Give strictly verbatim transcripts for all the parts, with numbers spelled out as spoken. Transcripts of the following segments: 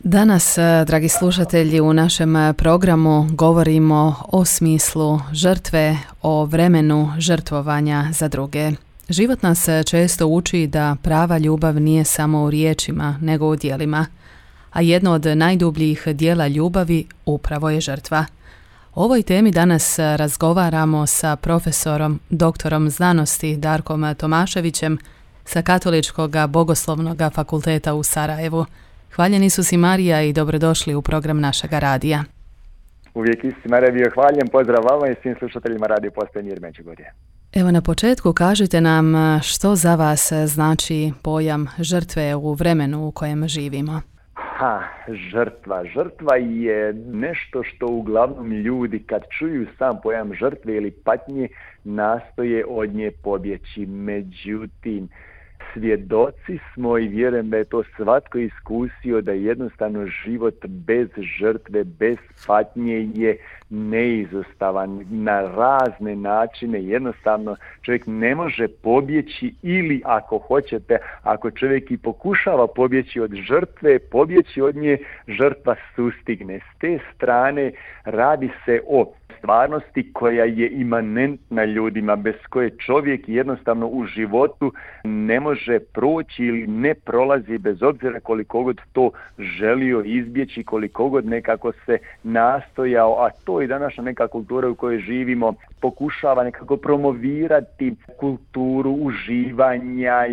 Danas, dragi slušatelji, u našem programu govorimo o smislu žrtve, o vremenu žrtvovanja za druge. Život nas često uči da prava ljubav nije samo u riječima, nego u djelima, a jedno od najdubljih dijela ljubavi upravo je žrtva. O ovoj temi danas razgovaramo sa profesorom, doktorom znanosti Darkom Tomaševićem sa Katoličkog bogoslovnog fakulteta u Sarajevu. Hvaljeni su si Marija i dobrodošli u program našega radija. Uvijek isti Marija bio hvaljen, pozdrav vama i svim slušateljima Radio Postaje Mir Međugorje. Evo na početku kažite nam što za vas znači pojam žrtve u vremenu u kojem živimo. Ha, žrtva. Žrtva je nešto što uglavnom ljudi kad čuju sam pojam žrtve ili patnje nastoje od nje pobjeći. Međutim, svjedoci smo i vjerujem da je to svatko iskusio da jednostavno život bez žrtve, bez patnje je neizostavan na razne načine. Jednostavno čovjek ne može pobjeći ili ako hoćete, ako čovjek i pokušava pobjeći od žrtve, pobjeći od nje, žrtva sustigne. S te strane radi se o stvarnosti koja je imanentna ljudima, bez koje čovjek jednostavno u životu ne može proći ili ne prolazi, bez obzira koliko god to želio izbjeći, koliko god nekako se nastojao, a to i današnja neka kultura u kojoj živimo pokušava nekako promovirati kulturu uživanja,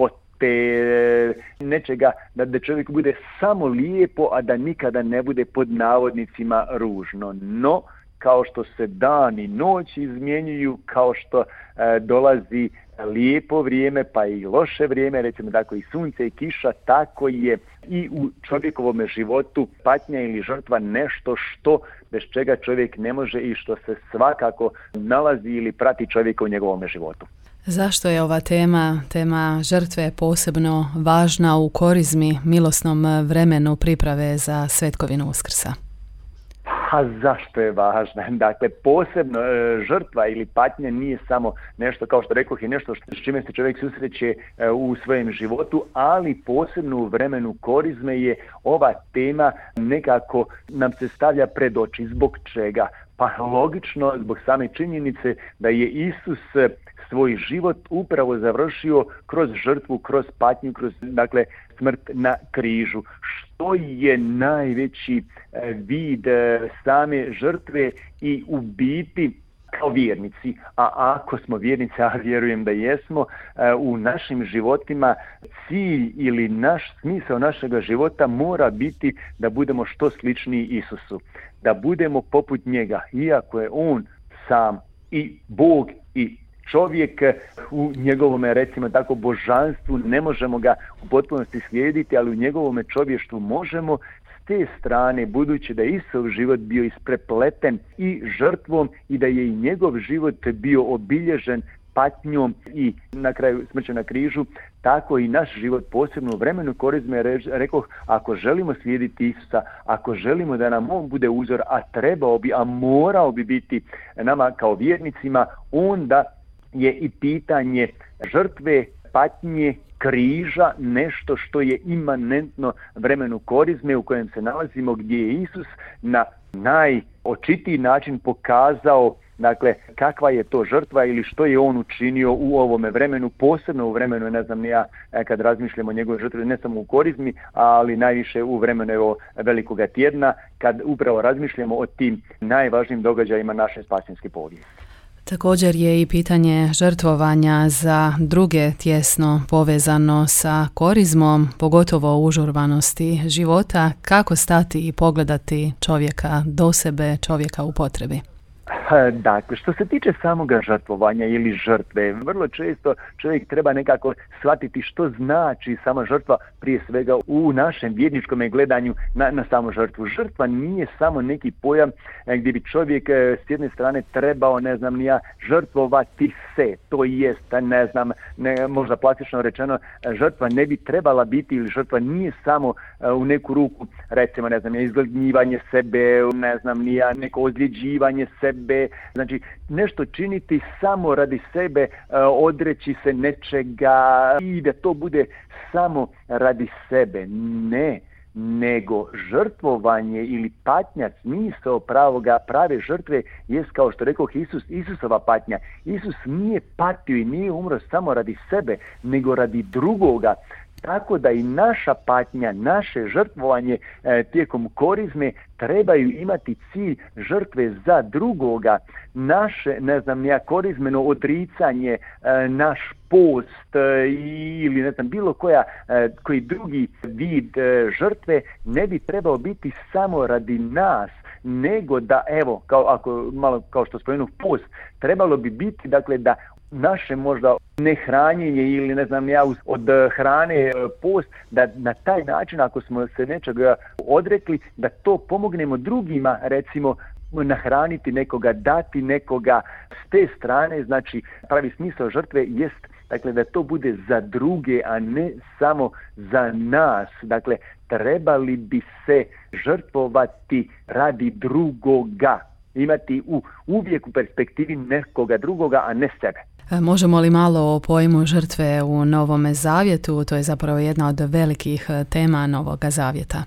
ljepote, nečega da, da čovjek bude samo lijepo, a da nikada ne bude pod navodnicima ružno. No, kao što se dan i noć izmjenjuju, kao što e, dolazi lijepo vrijeme pa i loše vrijeme, recimo tako i sunce i kiša, tako je i u čovjekovom životu patnja ili žrtva nešto što bez čega čovjek ne može i što se svakako nalazi ili prati čovjeka u njegovom životu. Zašto je ova tema, tema žrtve, posebno važna u korizmi, milosnom vremenu priprave za svetkovinu Uskrsa? A zašto je važna? Dakle, posebno e, žrtva ili patnja nije samo nešto, kao što rekoh, i nešto što, s čime se čovjek susreće e, u svojem životu, ali posebno u vremenu korizme je ova tema nekako nam se stavlja pred oči. Zbog čega? Pa logično, zbog same činjenice da je Isus svoj život upravo završio kroz žrtvu, kroz patnju, kroz dakle smrt na križu. Što je najveći e, vid e, same žrtve i u biti kao vjernici, a ako smo vjernici, a vjerujem da jesmo, e, u našim životima cilj ili naš smisao našega života mora biti da budemo što sličniji Isusu, da budemo poput njega, iako je on sam i Bog i čovjek u njegovome, recimo tako, božanstvu ne možemo ga u potpunosti slijediti, ali u njegovome čovještvu možemo. S te strane, budući da je Isov život bio isprepleten i žrtvom i da je i njegov život bio obilježen patnjom i na kraju smrću na križu, tako i naš život, posebno u vremenu korizme, rekoh, ako želimo slijediti Isusa, ako želimo da nam on bude uzor, a trebao bi, a morao bi biti nama kao vjernicima, onda je i pitanje žrtve, patnje, križa nešto što je imanentno vremenu korizme u kojem se nalazimo, gdje je Isus na najočitiji način pokazao dakle kakva je to žrtva ili što je on učinio u ovome vremenu, posebno u vremenu, ne znam ni ja, kad razmišljamo o njegovoj žrtvi, ne samo u korizmi, ali najviše u vremenu evo, velikoga tjedna, kad upravo razmišljamo o tim najvažnijim događajima naše spasenske povijesti. Također je i pitanje žrtvovanja za druge tjesno povezano sa korizmom, pogotovo u užurbanosti života. Kako stati i pogledati čovjeka do sebe, čovjeka u potrebi? Dakle, što se tiče samoga žrtvovanja ili žrtve, vrlo često čovjek treba nekako shvatiti što znači sama žrtva, prije svega u našem vjerničkom gledanju na, na samu žrtvu. Žrtva nije samo neki pojam gdje bi čovjek s jedne strane trebao, ne znam ni ja, žrtvovati se, to jest, ne znam, ne, možda plastično rečeno, žrtva ne bi trebala biti, ili žrtva nije samo u neku ruku, recimo, ne znam, izgladnjivanje sebe, ne znam ni ja, neko ozljeđivanje sebe, znači nešto činiti samo radi sebe, odreći se nečega i da to bude samo radi sebe. Ne, nego žrtvovanje ili patnja, smisao pravoga, prave žrtve jest, kao što rekoh, Isus, Isusova patnja. Isus nije patio i nije umro samo radi sebe, nego radi drugoga. Tako da i naša patnja, naše žrtvovanje e, tijekom korizme trebaju imati cilj žrtve za drugoga. Naše, ne znam ja, korizmeno odricanje, e, naš post e, ili ne znam, bilo koja, e, koji drugi vid e, žrtve ne bi trebao biti samo radi nas, nego da, evo, kao, ako, malo, kao što spomenuh, post, trebalo bi biti, dakle, da naše možda nehranjenje ili ne znam ja od hrane post, da na taj način ako smo se nečega odrekli, da to pomognemo drugima, recimo nahraniti nekoga, dati nekoga. S te strane, znači, pravi smisao žrtve jest, dakle, da to bude za druge, a ne samo za nas. Dakle, trebali bi se žrtvovati radi drugoga, imati u, uvijek u perspektivi nekoga drugoga, a ne sebe. Možemo li malo o pojmu žrtve u Novome Zavjetu? To je zapravo jedna od velikih tema Novoga Zavjeta.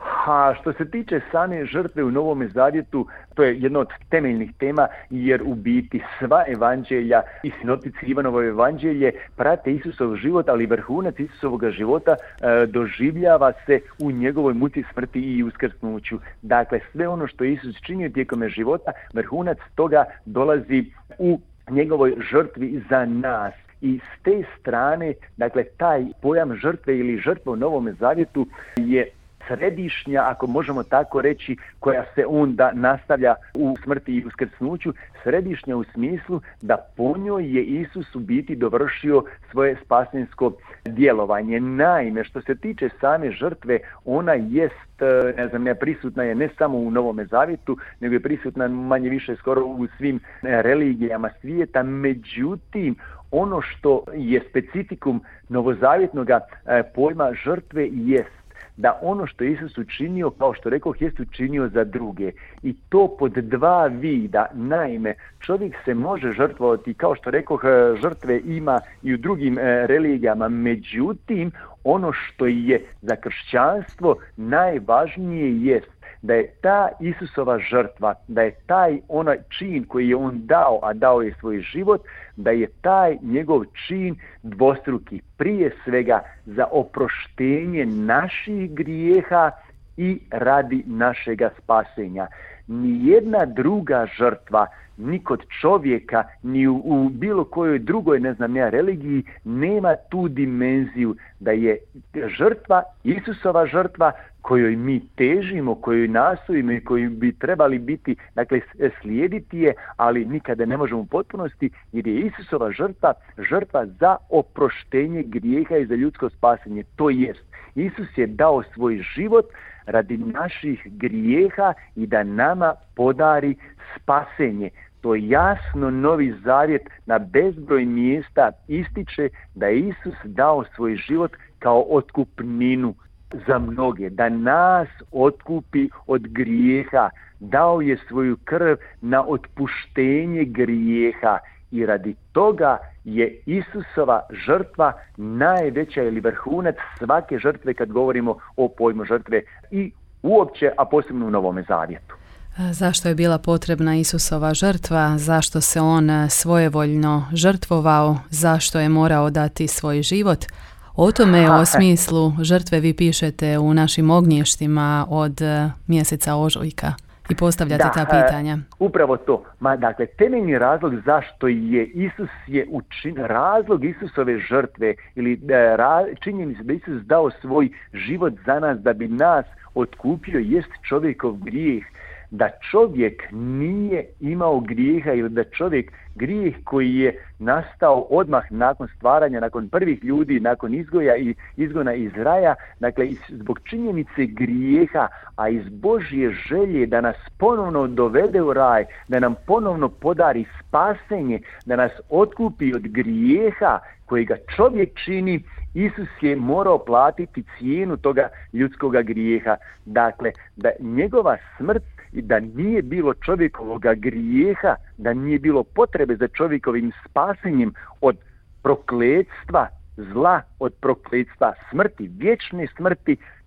A što se tiče same žrtve u Novome Zavjetu, to je jedna od temeljnih tema, jer u biti sva evanđelja i sinoptici Ivanovo evanđelje prate Isusov život, ali vrhunac Isusovog života e, doživljava se u njegovoj muci, smrti i uskrsnuću. Dakle, sve ono što Isus činio tijekom života, vrhunac toga dolazi u njegovoj žrtvi za nas. I s te strane, dakle, taj pojam žrtve ili žrtva u Novome Zavjetu je središnja, ako možemo tako reći, koja se onda nastavlja u smrti i uskrsnuću, središnja u smislu da po njoj je Isus u biti dovršio svoje spasensko djelovanje. Naime, što se tiče same žrtve, ona jest, ne znam, ne, prisutna je ne samo u Novome Zavjetu, nego je prisutna manje više skoro u svim religijama svijeta. Međutim, ono što je specifikum novozavjetnog pojma žrtve jest da ono što je Isus učinio, kao što rekoh, jest učinio za druge. I to pod dva vida. Naime, čovjek se može žrtvovati, kao što rekoh, žrtve ima i u drugim religijama. Međutim, ono što je za kršćanstvo najvažnije jest da je ta Isusova žrtva, da je taj onaj čin koji je on dao, a dao je svoj život, da je taj njegov čin dvostruki. Prije svega za oproštenje naših grijeha i radi našega spasenja. Nijedna druga žrtva, ni kod čovjeka, ni u, u bilo kojoj drugoj, ne znam ja, religiji, nema tu dimenziju da je žrtva, Isusova žrtva, kojoj mi težimo, kojoj nastojimo i koju bi trebali biti, dakle, slijediti je, ali nikada ne možemo u potpunosti, jer je Isusova žrtva, žrtva za oproštenje grijeha i za ljudsko spasenje. To jest, Isus je dao svoj život radi naših grijeha i da nama podari spasenje. To jasno Novi Zavjet na bezbroj mjesta ističe da je Isus dao svoj život kao otkupninu za mnoge, da nas otkupi od grijeha, dao je svoju krv na otpuštenje grijeha i radi toga je Isusova žrtva najveća ili vrhunac svake žrtve kad govorimo o pojmu žrtve i uopće, a posebno u Novome Zavjetu. Zašto je bila potrebna Isusova žrtva? Zašto se on svojevoljno žrtvovao? Zašto je morao dati svoj život? O tome, o smislu žrtve vi pišete u našim ognještima od mjeseca ožujka i postavljate da, ta pitanja. Upravo to. Ma, dakle, temeljni razlog zašto je Isus je učin, razlog Isusove žrtve ili ra, činjenica da Isus dao svoj život za nas da bi nas otkupio jest čovjekov grijeh. Da čovjek nije imao grijeha ili da čovjek grijeh koji je nastao odmah nakon stvaranja, nakon prvih ljudi, nakon izgoja i izgona iz raja, dakle zbog činjenice grijeha, a iz Božje želje da nas ponovno dovede u raj, da nam ponovno podari spasenje, da nas otkupi od grijeha kojega čovjek čini, Isus je morao platiti cijenu toga ljudskoga grijeha. Dakle, da njegova smrt i da nije bilo čovjekovoga grijeha, da nije bilo potrebe za čovjekovim spasenjem od prokletstva, zla, od prokletstva smrti, vječne smrti,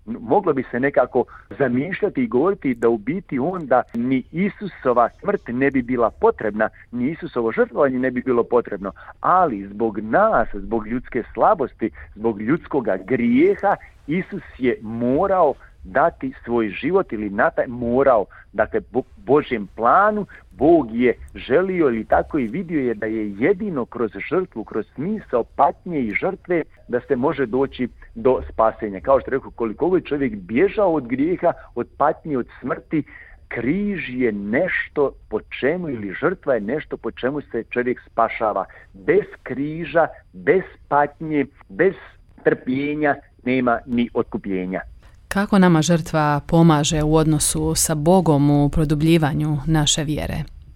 moglo bi se nekako zamišljati i govoriti da u biti onda ni Isusova smrt ne bi bila potrebna, ni Isusovo žrtvovanje ne bi bilo potrebno, ali zbog nas, zbog ljudske slabosti, zbog ljudskoga grijeha, Isus je morao dati svoj život ili na taj morao, dakle po Božjem planu, Bog je želio ili tako i vidio je da je jedino kroz žrtvu, kroz smisao patnje i žrtve da se može doći do spasenja. Kao što rekao, koliko je čovjek bježao od grijeha, od patnje, od smrti, križ je nešto po čemu ili žrtva je nešto po čemu se čovjek spašava. Bez križa, bez patnje, bez trpljenja nema ni otkupljenja. Kako nama žrtva pomaže u odnosu sa Bogom u produbljivanju naše vjere?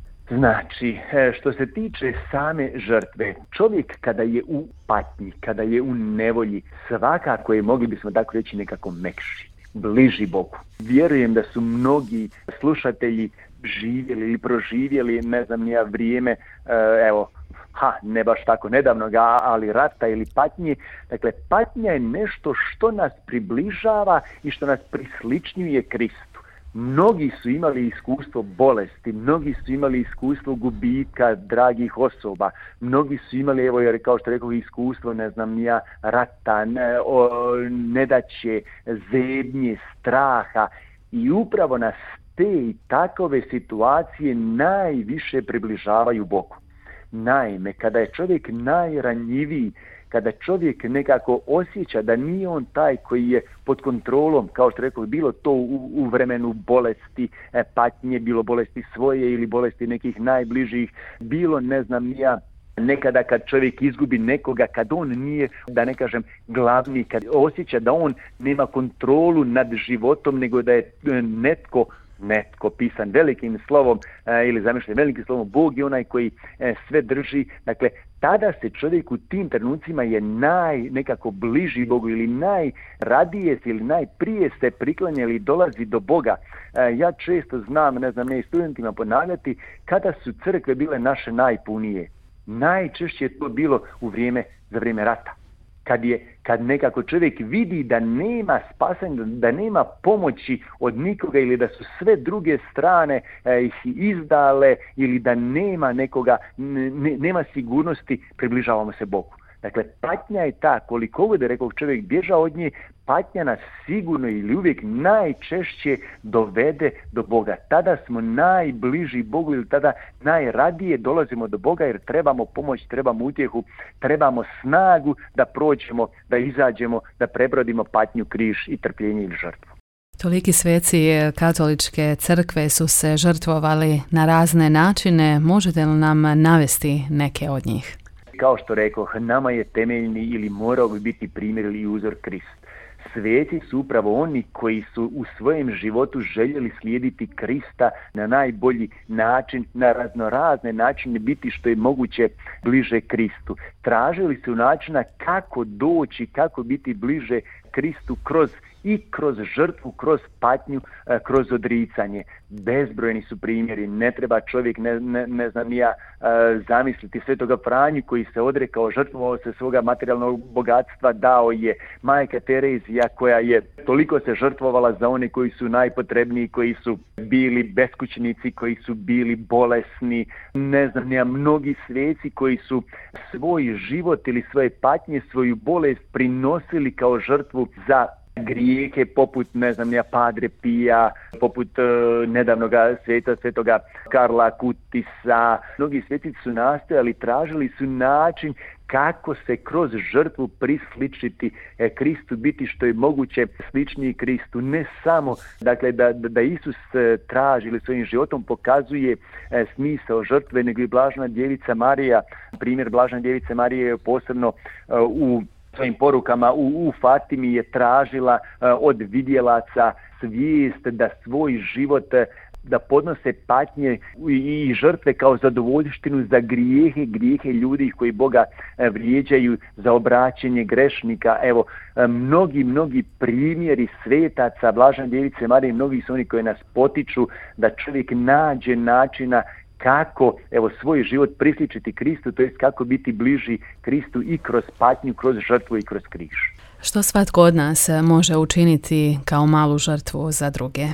Znači, što se tiče same žrtve, čovjek kada je u patnji, kada je u nevolji, svakako je, mogli bismo tako reći, nekako mekši, bliži Bogu. Vjerujem da su mnogi slušatelji živjeli ili proživjeli, ne znam nija vrijeme, evo, ha, ne baš tako nedavno, ali rata ili patnje. Dakle, patnja je nešto što nas približava i što nas prisličnjuje Kristu. Mnogi su imali iskustvo bolesti, mnogi su imali iskustvo gubitka dragih osoba, mnogi su imali, evo jer kao što rekao, iskustvo, ne znam ja, rata, ne, o, nedaće, zebnje, straha i upravo nas te i takove situacije najviše približavaju Bogu. Naime, kada je čovjek najranjiviji, kada čovjek nekako osjeća da nije on taj koji je pod kontrolom, kao što rekao, bilo to u, u vremenu bolesti, patnje, bilo bolesti svoje ili bolesti nekih najbližih, bilo ne znam ja, nekada kad čovjek izgubi nekoga, kad on nije, da ne kažem, glavni, kad osjeća da on nema kontrolu nad životom, nego da je netko netko pisan velikim slovom e, ili zamišljen velikim slovom, Bog je onaj koji e, sve drži. Dakle, tada se čovjek u tim trenucima je naj nekako bliži Bogu ili najradije ili najprije se priklanja ili dolazi do Boga. E, ja često znam, ne znam, ne studentima ponavljati, kada su crkve bile naše najpunije. Najčešće je to bilo u vrijeme, za vrijeme rata. Kad je, kad nekako čovjek vidi da nema spasanja, da nema pomoći od nikoga ili da su sve druge strane e, ih izdale ili da nema nekoga, ne, nema sigurnosti, približavamo se Bogu. Dakle, patnja je ta, koliko god je rekao čovjek bježa od nje, patnja nas sigurno ili uvijek najčešće dovede do Boga. Tada smo najbliži Bogu ili tada najradije dolazimo do Boga jer trebamo pomoć, trebamo utjehu, trebamo snagu da prođemo, da izađemo, da prebrodimo patnju, križ i trpljenje ili žrtvu. Toliki sveci katoličke crkve su se žrtvovali na razne načine. Možete li nam navesti neke od njih? Kao što rekoh, nama je temeljni ili morao bi biti primjer ili uzor Krist. Sveci su upravo oni koji su u svojem životu željeli slijediti Krista na najbolji način, na raznorazne načine biti što je moguće bliže Kristu. Tražili su načina kako doći, kako biti bliže Kristu kroz i kroz žrtvu, kroz patnju, kroz odricanje. Bezbrojni su primjeri, ne treba čovjek, ne, ne, ne znam ja, zamisliti Svetoga Franju koji se odrekao, žrtvovao se svoga materijalnog bogatstva, dao je. Majka Terezija koja je toliko se žrtvovala za one koji su najpotrebniji, koji su bili beskućnici, koji su bili bolesni, ne znam ja, mnogi sveci koji su svoj život ili svoje patnje, svoju bolest prinosili kao žrtvu za grijehe poput, ne znam ja, Padre Pija, poput uh, nedavnoga sveta, svetoga Karla Kutisa. Mnogi svetici su nastojali, tražili su način kako se kroz žrtvu prisličiti e, Kristu, biti što je moguće sličniji Kristu. Ne samo dakle, da, da Isus e, traži ili svojim životom pokazuje e, smisao žrtve, nego i Blažena djevica Marija. Primjer Blažene djevice Marije je posebno e, u svojim porukama u, u Fatimi je tražila uh, od vidjelaca svijest da svoj život, da podnose patnje i, i žrtve kao zadovoljštinu za grijehe, grijehe ljudi koji Boga uh, vrijeđaju, za obraćenje grešnika. Evo, uh, mnogi, mnogi primjeri svetaca, Blažene djevice Marije, mnogi su oni koji nas potiču da čovjek nađe načina kako evo svoj život prisličiti Kristu, to jest kako biti bliži Kristu i kroz patnju, kroz žrtvu i kroz križ. Što svatko od nas može učiniti kao malu žrtvu za druge?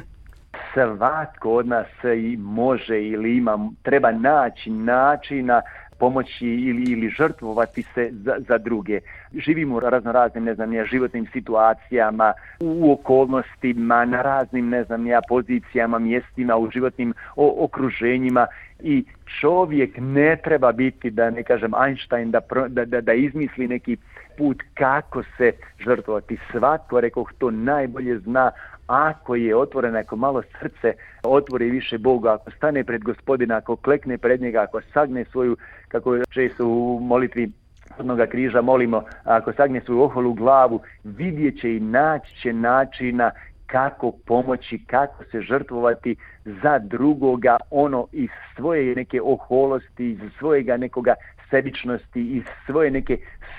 Svatko od nas i može ili ima, treba naći načina pomoći ili, ili žrtvovati se za, za druge. Živimo u razno raznim, ne znam ja, životnim situacijama, u okolnostima, na raznim, ne znam ja, pozicijama, mjestima, u životnim o, okruženjima i čovjek ne treba biti, da ne kažem Einstein, da, da, da, da izmisli neki put kako se žrtvovati. Svatko, rekoh, to najbolje zna. Ako je otvoreno, ako malo srce otvori više Boga, ako stane pred Gospodina, ako klekne pred njega, ako sagne svoju, kako često u molitvi Crnoga križa molimo, ako sagne svoju oholu glavu, vidjet će i naći će načina kako pomoći, kako se žrtvovati za drugoga, ono iz svoje neke oholosti, iz svojega nekoga sebičnosti, iz svoje neke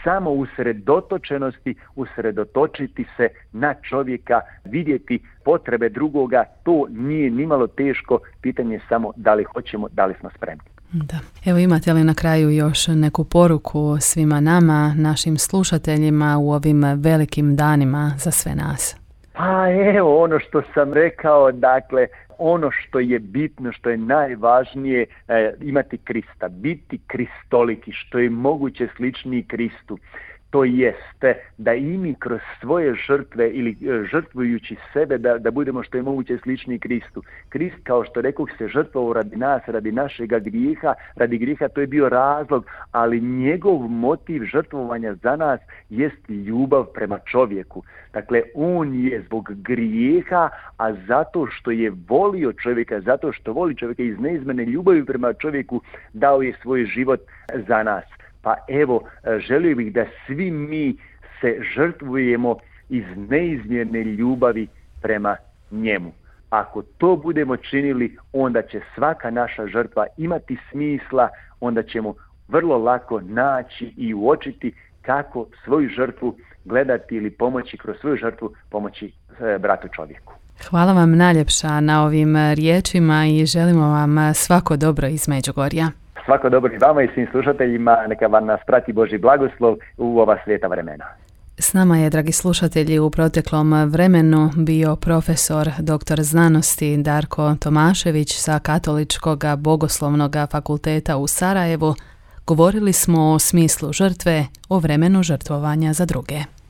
samousredotočenosti, usredotočiti se na čovjeka, vidjeti potrebe drugoga, to nije nimalo teško, pitanje je samo da li hoćemo, da li smo spremni. Da. Evo, imate li na kraju još neku poruku svima nama, našim slušateljima u ovim velikim danima za sve nas? Pa evo ono što sam rekao, dakle, ono što je bitno, što je najvažnije, e, imati Krista, biti kristoliki, što je moguće sličniji Kristu. To jeste da i mi kroz svoje žrtve ili žrtvujući sebe da, da budemo što je moguće slični Kristu. Krist, kao što rekoh, se žrtvovao radi nas, radi našega grijeha, radi grijeha, to je bio razlog, ali njegov motiv žrtvovanja za nas jest ljubav prema čovjeku. Dakle, on je zbog grijeha, a zato što je volio čovjeka, zato što voli čovjeka iz neizmjerne ljubavi prema čovjeku, dao je svoj život za nas. Pa evo, želio bih da svi mi se žrtvujemo iz neizmjerne ljubavi prema njemu. Ako to budemo činili, onda će svaka naša žrtva imati smisla, onda ćemo vrlo lako naći i uočiti kako svoju žrtvu gledati ili pomoći kroz svoju žrtvu pomoći e, bratu čovjeku. Hvala vam najljepša na ovim riječima i želimo vam svako dobro iz Međugorja. Svako dobro i vama i svim slušateljima, neka vam nas prati Božji blagoslov u ova svijeta vremena. S nama je, dragi slušatelji, u proteklom vremenu bio profesor doktor znanosti Darko Tomašević sa Katoličkog bogoslovnog fakulteta u Sarajevu. Govorili smo o smislu žrtve, o vremenu žrtvovanja za druge.